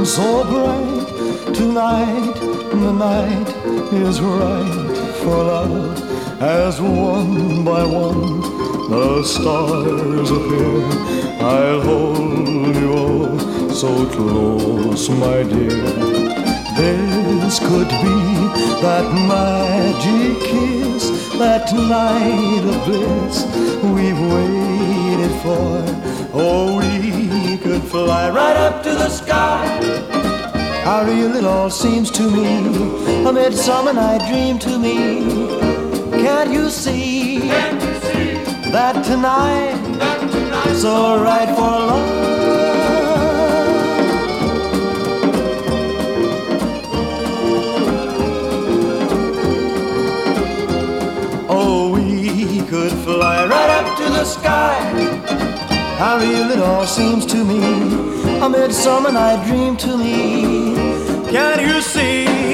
so bright tonight. The night is right for love, as one by one the stars appear. I'll hold you oh so close, my dear. This could be that magic kiss, that night of bliss we've waited for. Oh, we could fly right up to the sky. How real it all seems to me, a midsummer night dream to me. Can't you see, that tonight, so right for love? Oh, we could fly right up to the sky. How real it all seems to me, a midsummer night dream to me. Can you see